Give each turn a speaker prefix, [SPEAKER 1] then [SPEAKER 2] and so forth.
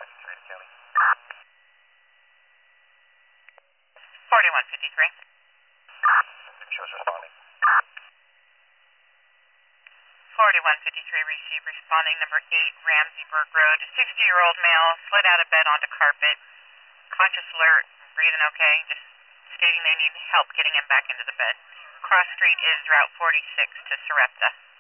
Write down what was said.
[SPEAKER 1] 4153 to Kelly. 4153. Shows responding. 4153 received responding number 8 Ramseyburg Road. 60-year-old male slid out of bed onto carpet. Conscious, alert, breathing okay. Just stating they need help getting him back into the bed. Cross street is Route 46 to Sarepta.